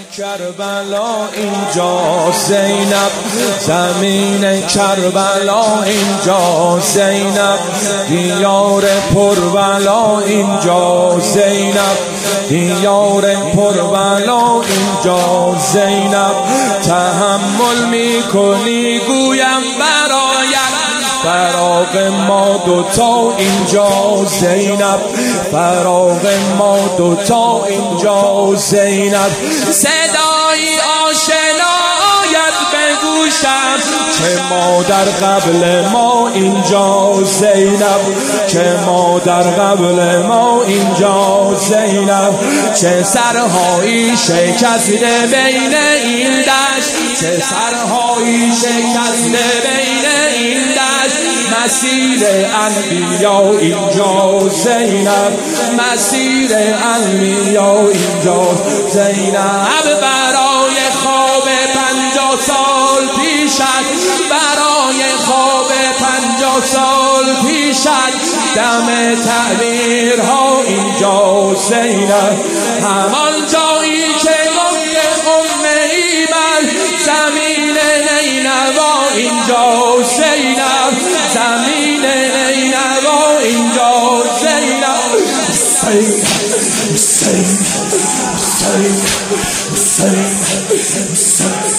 کربلا اینجا زینب، زمین کربلا اینجا زینب، دیار پربلا اینجا زینب، دیار پربلا اینجا زینب. تحمل میکنی گویم برایم، فراق ما دوتا اینجا زینب، فراق ما دوتا اینجا زینب. صدایی آشنا آید به گوشم که مادر قبل ما اینجا زینب، که مادر قبل ما اینجا زینب. چه سرهایی شکسته بین این دشت، چه سرهایی شکسته بین این دشت. مسیر انبیا اینجا زینب، مسیر انبیا اینجا زینب. برای خواب 50 سال پیشت، برای خواب 50 سال پیشت، دم تعبیرها اینجا زینب. همان جایی که ام ایمن، زمین نینوا اینجا زینب، زمین نینوا اینجا زینب. حسین حسین حسین حسین حسین.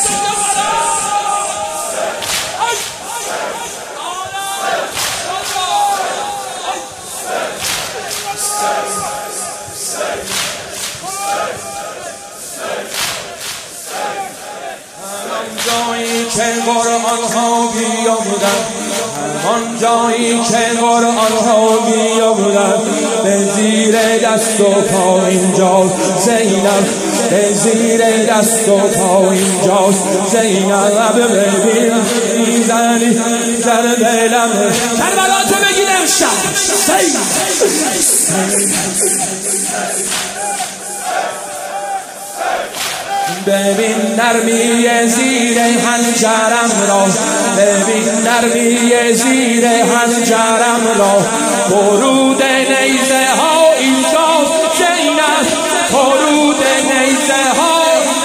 جایی که قرآن ها بیامدن، همان جایی که قرآن ها بیامدن، به زیر دست و پا اینجاست زینب، به زیر دست و پا اینجاست زینب. ببین میزنی در دلم، کربلا تو بگید امشب ببین نرمی زیر حنجرم را، ببین نرمی زیر حنجرم را. فرود نیزه ها اینجا زینب، فرود نیزه ها.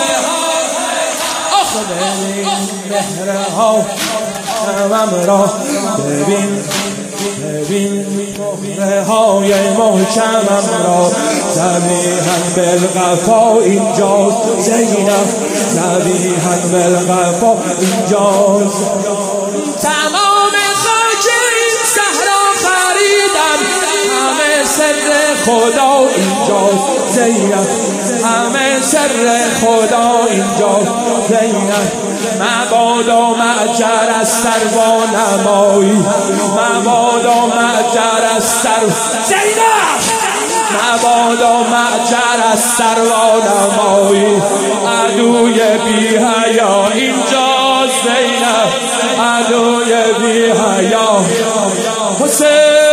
آخ ببین مهرها همم را، ببین ببین مهرهای محکمم را. ذبیحاً بالقفا اینجاست زینب، ذبیحاً بالقفا اینجاست. تمام خاک این صحرا خریدم، همه سر خدا اینجاست زینب، همه سر خدا اینجاست زینب. مبادا معجر از سروا نمایی، مبادا معجر از سر زینب، مبادا معجر از سروا نمایی. عدوی بی حیا اینجا زینب، عدوی بی حیا. حسین